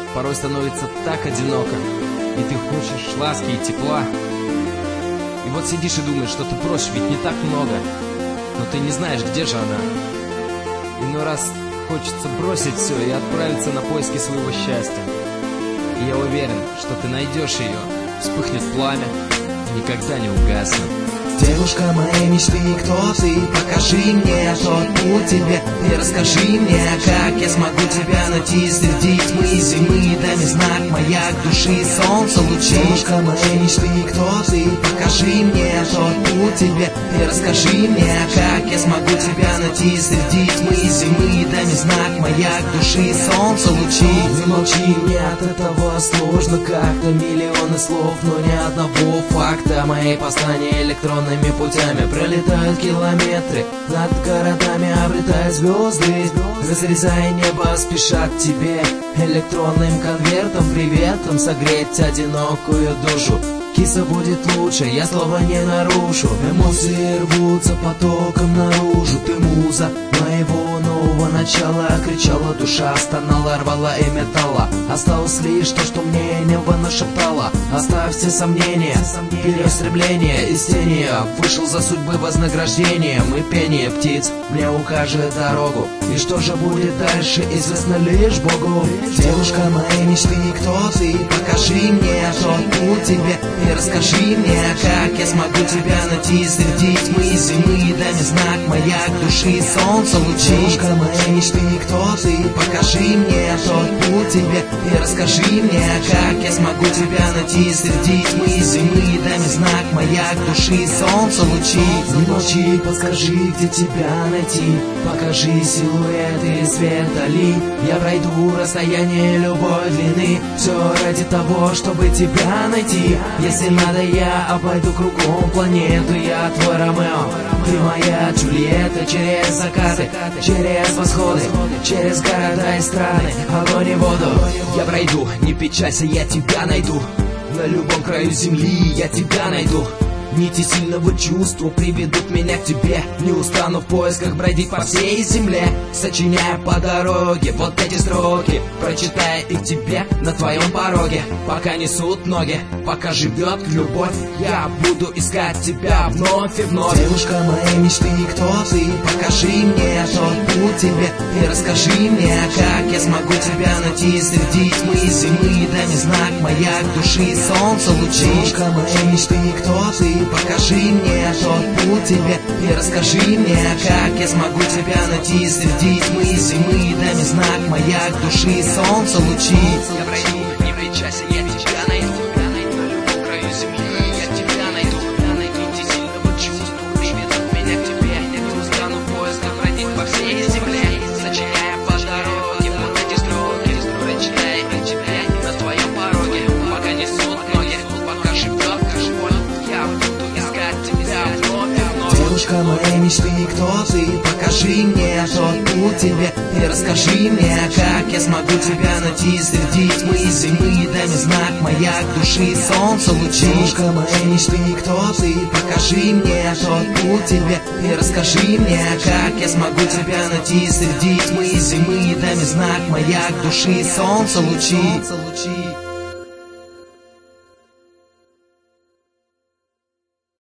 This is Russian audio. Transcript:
порой становится так одиноко, и ты хочешь ласки и тепла. И вот сидишь и думаешь, что ты просишь, ведь не так много, но ты не знаешь, где же она. Иной раз хочется бросить все и отправиться на поиски своего счастья. И я уверен, что ты найдешь ее, вспыхнет пламя и никогда не угаснет. Девушка моей мечты, кто ты? Покажи мне тот путь тебе и расскажи мне, как я смогу тебя найти среди тьмы и зимы. Дай мне знак, маяк души, солнце лучи. Девушка моей мечты, кто ты? Покажи мне тот путь тебе и расскажи мне, как я смогу тебя найти среди тьмы и зимы. Дай мне знак, маяк души, солнце лучи. Не молчи, мне от этого сложно как-то, миллионы слов, но ни одного факта. Мои послания электронными путями пролетают километры над городами, обретая звезды, разрезая небо, спешат к тебе электронным конвертом, приветом согреть одинокую душу. Киса будет лучше, я слова не нарушу. Эмоции рвутся потоком наружу. Ты муза моего нового начала. Кричала душа, стонала, рвала и металла. Осталось лишь то, что мне небо нашептало. Оставь все сомнения, вперед стремление из тени. Вышел за судьбы вознаграждением, и пение птиц мне укажет дорогу. И что же будет дальше, известно лишь Богу. Девушка моей мечты, кто ты? Покажи мне тот путь тебе и расскажи мне, как я смогу тебя найти среди тьмы и зимы. Дай мне знак, маяк души, солнце лучи. Девушка моей мечты, кто ты? Покажи мне тот путь тебе и расскажи мне, как я смогу тебя найти среди тьмы и зимы. Дай мне знак, маяк души, солнце лучи. Не молчи, подскажи, где тебя найти. Покажи силуэты свет дали. Я пройду расстояние любой длины, все ради того, чтобы тебя найти. Если надо, я обойду кругом планету. Я твой Ромео, ты моя Джульетта. Через закаты, через восходы, через города и страны, огонь и воду я пройду, не печалься, я тебя найду. На любом краю земли я тебя найду. Нити сильного чувства приведут меня к тебе. Не устану в поисках бродить по всей земле, сочиняя по дороге вот эти строки, прочитая их тебе на твоем пороге. Пока несут ноги, пока живет любовь, я буду искать тебя вновь и вновь. Девушка моей мечты, кто ты? Покажи мне тот путь тебе и расскажи мне, как я смогу тебя найти среди тьмы и зимы. Дай мне знак, маяк души, солнце лучи. Девушка моей мечты, кто ты? Покажи мне тот путь тебе и расскажи мне, как я смогу тебя найти среди тьмы и зимы. Дай мне знак, маяк души, солнце лучи. Я пройду, не причайся, я тебя найду. На любом краю земли я тебя найду. Нити сильного чувства приведут меня к тебе. Я не устану в поисках бродить по всей земле, сочиняя по дороге вот эти строки, прочитая их тебе на твоем пороге. Пока несут ноги, пока живет любовь, я буду искать тебя вновь и вновь. Девушка моей мечты, кто ты? Покажи мне тот путь тебе и расскажи мне, как я смогу тебя найти среди тьмы и зимы. Дай мне знак, маяк души, солнце лучи. Девушка моей мечты, кто ты? Покажи мне тот путь тебе и расскажи мне, как я смогу тебя найти среди тьмы и зимы. Дай мне знак, маяк души, солнце лучи.